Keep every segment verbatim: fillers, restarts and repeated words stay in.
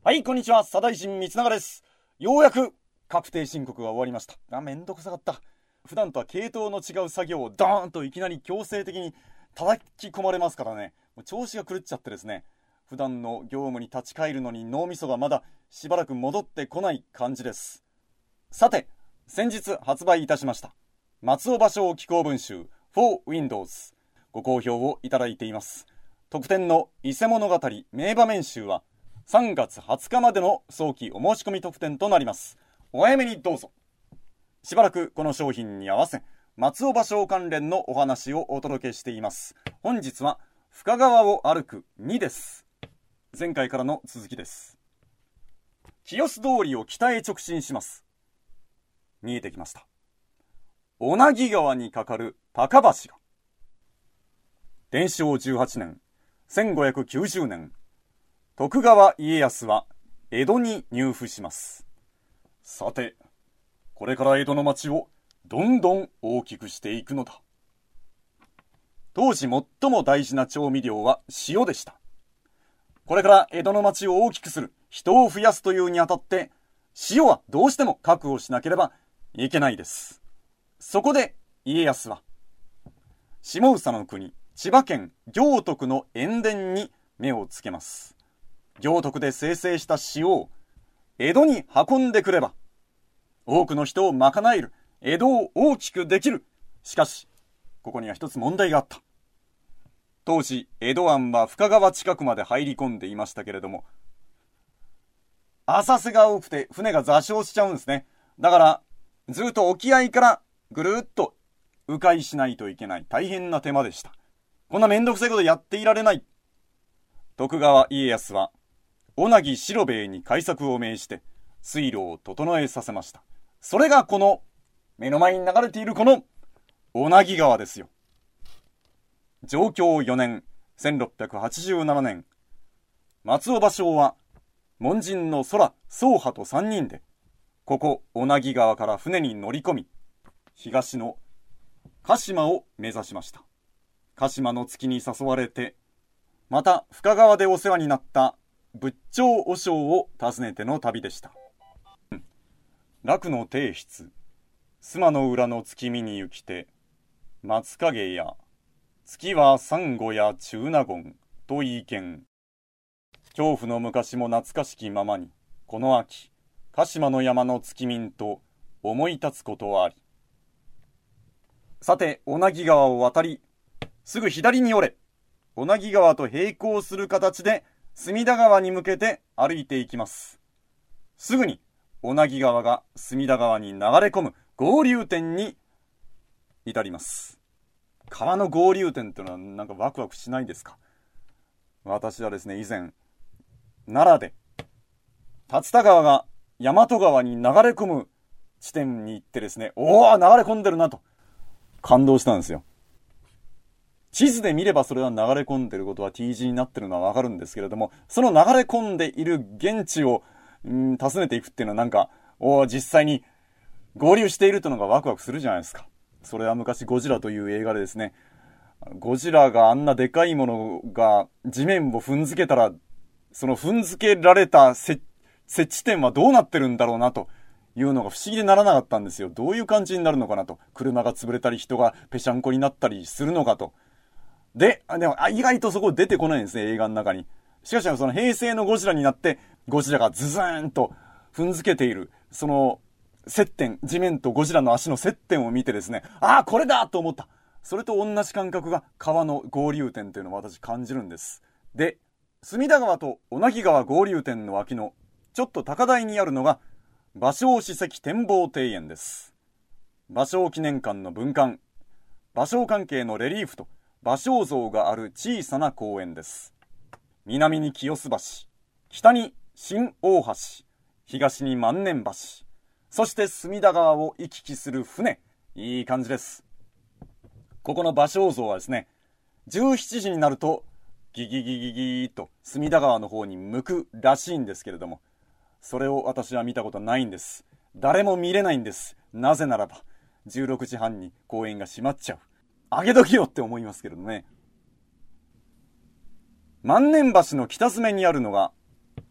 はい、こんにちは。左大臣光永です。ようやく確定申告が終わりました。あ、めんどくさかった。普段とは系統の違う作業をドーンといきなり強制的に叩き込まれますからね。もう調子が狂っちゃってですね。普段の業務に立ち返るのに脳みそがまだしばらく戻ってこない感じです。さて、先日発売いたしました松尾芭蕉紀行文集 for Windows ご好評をいただいています。特典の伊勢物語名場面集はさんがつはつかまでの早期お申し込み特典となります。お早めにどうぞ。しばらくこの商品に合わせ松尾芭蕉関連のお話をお届けしています。本日は深川を歩くにです。前回からの続きです。清洲通りを北へ直進します。見えてきました。小名木川に架かる高橋が。天正じゅうはちねんせんごひゃくきゅうじゅうねん、徳川家康は江戸に入府します。さて、これから江戸の町をどんどん大きくしていくのだ。当時最も大事な調味料は塩でした。これから江戸の町を大きくする、人を増やすというにあたって、塩はどうしても確保しなければいけないです。そこで家康は、下総の国、千葉県行徳の塩田に目をつけます。行徳で生成した塩を江戸に運んでくれば、多くの人を賄える、江戸を大きくできる。しかし、ここには一つ問題があった。当時、江戸湾は深川近くまで入り込んでいましたけれども、浅瀬が多くて船が座礁しちゃうんですね。だから、ずっと沖合からぐるっと迂回しないといけない大変な手間でした。こんなめんどくさいことやっていられない。徳川家康は、小名木四郎兵衛に開削を命じて水路を整えさせました。それがこの目の前に流れているこの小名木川ですよ。上京よねんせんろっぴゃくはちじゅうななねん、松尾芭蕉は門人の空宗派とさんにんでここ小名木川から船に乗り込み、東の鹿島を目指しました。鹿島の月に誘われて、また深川でお世話になった仏頂和尚を訪ねての旅でした。楽の帝室、須磨の裏の月見に行きて、松影や月はサンゴや中納言と言いけん。恐怖の昔も懐かしきままに、この秋、鹿島の山の月見と思い立つことはあり。さて、小名木川を渡り、すぐ左に寄れ。小名木川と並行する形で、隅田川に向けて歩いていきます。すぐに小名木川が隅田川に流れ込む合流点に至ります。川の合流点っていうのはなんかワクワクしないですか？私はですね、以前奈良で竜田川が大和川に流れ込む地点に行ってですね、おー、流れ込んでるなと感動したんですよ。地図で見ればそれは流れ込んでることは T 字になってるのはわかるんですけれども、その流れ込んでいる現地を、うん、訪ねていくっていうのはなんか、お実際に合流しているというのがワクワクするじゃないですか。それは昔ゴジラという映画でですね、ゴジラがあんなでかいものが地面を踏んづけたら、その踏んづけられた接地点はどうなってるんだろうなというのが不思議でならなかったんですよ。どういう感じになるのかなと。車が潰れたり人がぺしゃんこになったりするのかと。で、でも意外とそこ出てこないんですね、映画の中に。しかしその平成のゴジラになってゴジラがズズーンと踏んづけているその接点、地面とゴジラの足の接点を見てですね、ああこれだと思った。それと同じ感覚が川の合流点というのを私感じるんです。で、隅田川と小名木川合流点の脇のちょっと高台にあるのが芭蕉史跡展望庭園です。芭蕉記念館の分館、芭蕉関係のレリーフと芭蕉像がある小さな公園です。南に清洲橋、北に新大橋、東に万年橋、そして隅田川を行き来する船、いい感じです。ここの芭蕉像はですね、じゅうしちじになるとギギギギギーと隅田川の方に向くらしいんですけれども、それを私は見たことないんです。誰も見れないんです。なぜならばじゅうろくじはんに公園が閉まっちゃう。あげときよって思いますけれどね。万年橋の北詰めにあるのが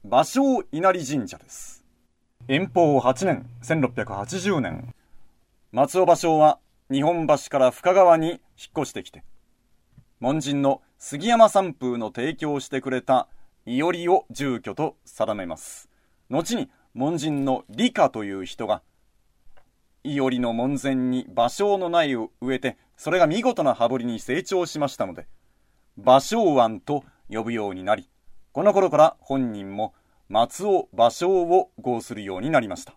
芭蕉稲荷神社です。延保はちねん、せんろっぴゃくはちじゅうねん、松尾芭蕉は日本橋から深川に引っ越してきて、門人の杉山三風の提供してくれたいおりを住居と定めます。後に門人の理香という人がいおりの門前に芭蕉の苗を植えて、それが見事な羽振りに成長しましたので、芭蕉庵と呼ぶようになり、この頃から本人も松尾芭蕉を号するようになりました。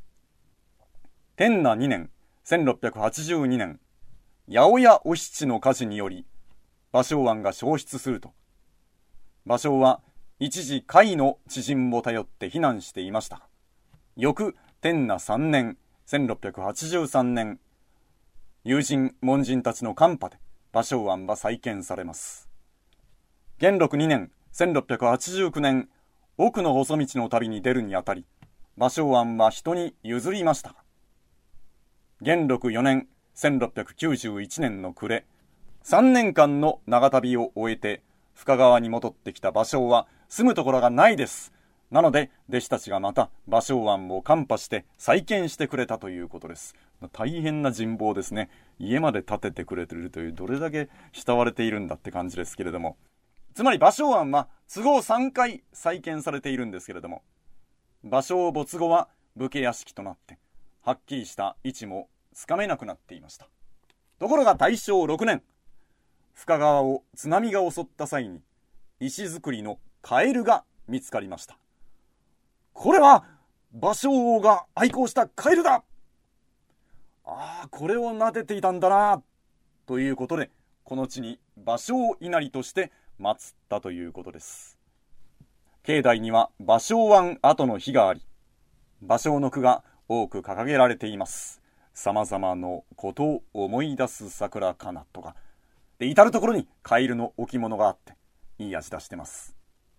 天和にねん、せんろっぴゃくはちじゅうにねん、八百屋お七の火事により芭蕉庵が焼失すると、芭蕉は一時甲斐の知人を頼って避難していました。翌天和さんねん、せんろっぴゃくはちじゅうさんねん、友人門人たちのカンパで芭蕉庵は再建されます。元禄にねん、せんろっぴゃくはちじゅうきゅうねん、奥の細道の旅に出るにあたり、芭蕉庵は人に譲りました。元禄よねん、せんろっぴゃくきゅうじゅういちねんの暮れ、さんねんかんの長旅を終えて深川に戻ってきた芭蕉は住むところがないです。なので弟子たちがまた芭蕉庵を看破して再建してくれたということです。大変な人望ですね。家まで建ててくれているという、どれだけ慕われているんだって感じですけれども、つまり芭蕉庵は都合さんかい再建されているんですけれども、芭蕉没後は武家屋敷となってはっきりした位置もつかめなくなっていました。ところが大正ろくねん、深川を津波が襲った際に石造りのカエルが見つかりました。これは芭蕉王が愛好したカエルだ。ああ、これを撫でていたんだな、ということでこの地に芭蕉稲荷として祀ったということです。境内には芭蕉庵跡の碑があり、芭蕉の句が多く掲げられています。さまざまのことを思い出す桜かなとかで、至るところにカエルの置物があっていい味出してます。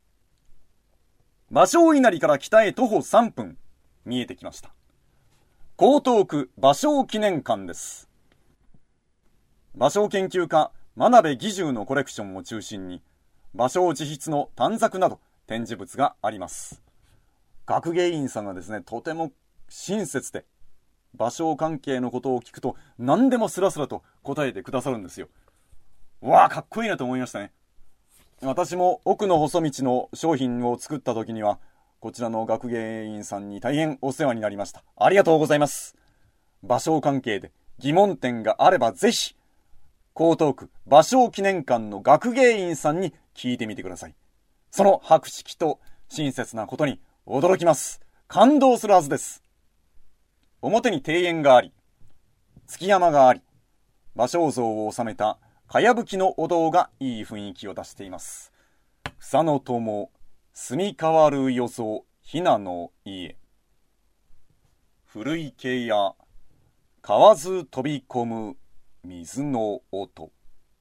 芭蕉稲荷から北へ徒歩さんぷん、見えてきました。江東区芭蕉記念館です。芭蕉研究家真鍋義重のコレクションを中心に芭蕉自筆の短冊など展示物があります。学芸員さんがですね、とても親切で芭蕉関係のことを聞くと何でもスラスラと答えてくださるんですよ。わあ、かっこいいなと思いましたね。私も奥の細道の商品を作った時にはこちらの学芸員さんに大変お世話になりました。ありがとうございます。芭蕉関係で疑問点があればぜひ江東区芭蕉記念館の学芸員さんに聞いてみてください。その博識と親切なことに驚きます。感動するはずです。表に庭園があり、築山があり、芭蕉像を収めたかやぶきのお堂がいい雰囲気を出しています。草の友、住み変わるよそひなの家。古池や河津飛び込む水の音。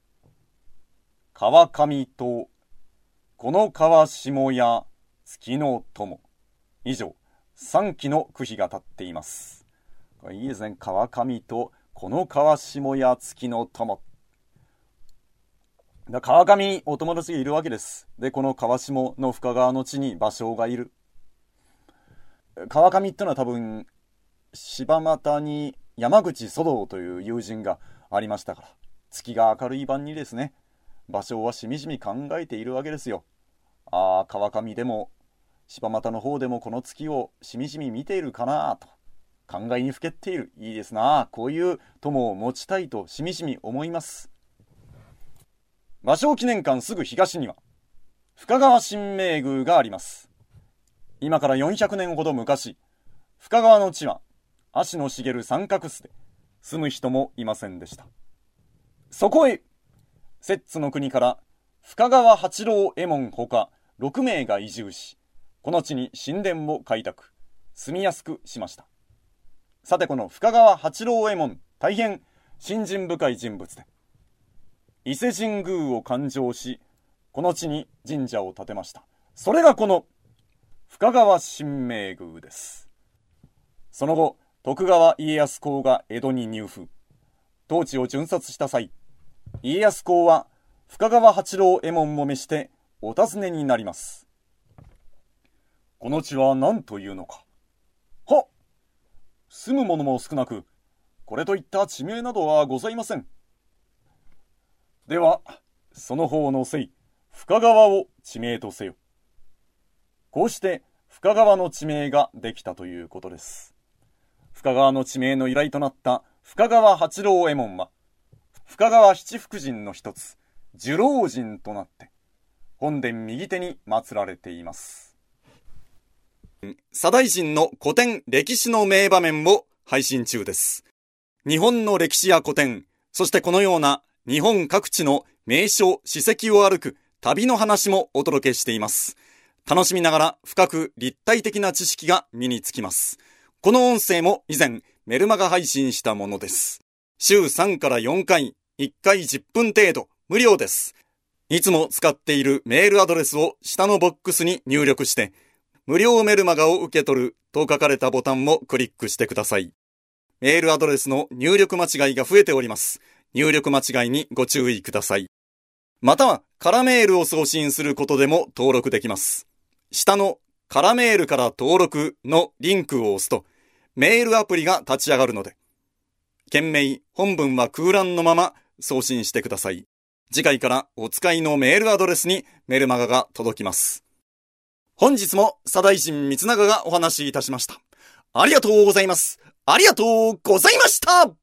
川上とこの川下や月の友。以上、さんきの句碑が立っています。これいいですね。川上とこの川下や月の友。だ川上にお友達がいるわけです。で、この川下の深川の地に芭蕉がいる。川上ってのは多分柴又に山口蘇道という友人がありましたから、月が明るい晩にですね、芭蕉はしみじみ考えているわけですよ。ああ、川上でも柴又の方でもこの月をしみじみ見ているかなと考えにふけっている。いいですな。こういう友を持ちたいとしみじみ思います。芭蕉記念館すぐ東には深川神明宮があります。今からよんひゃくねんほど昔、深川の地は足の茂る三角巣で住む人もいませんでした。そこへ摂津の国から深川八郎右衛門ほかろくめいが移住し、この地に神殿を開拓、住みやすくしました。さて、この深川八郎右衛門、大変信心深い人物で、伊勢神宮を勘定し、この地に神社を建てました。それがこの深川神明宮です。その後、徳川家康公が江戸に入府、統治を巡察した際、家康公は深川八郎右衛門を召してお尋ねになります。 この地は何というのか。はっ、住む者も少なく、これといった地名などはございません。では、その方のせい、深川を地名とせよ。こうして深川の地名ができたということです。深川の地名の由来となった深川八郎右衛門は、深川七福神の一つ、寿老神となって、本殿右手に祀られています。左大臣の古典歴史の名場面を配信中です。日本の歴史や古典、そしてこのような日本各地の名所、史跡を歩く旅の話もお届けしています。楽しみながら深く立体的な知識が身につきます。この音声も以前メルマガ配信したものです。週さんからよんかい、いっかいじゅっぷん程度、無料です。いつも使っているメールアドレスを下のボックスに入力して、無料メルマガを受け取ると書かれたボタンをクリックしてください。メールアドレスの入力間違いが増えております。入力間違いにご注意ください。または、カラメールを送信することでも登録できます。下のカラメールから登録のリンクを押すと、メールアプリが立ち上がるので、件名、本文は空欄のまま送信してください。次回からお使いのメールアドレスにメルマガが届きます。本日も左大臣光長がお話しいたしました。ありがとうございます。ありがとうございました。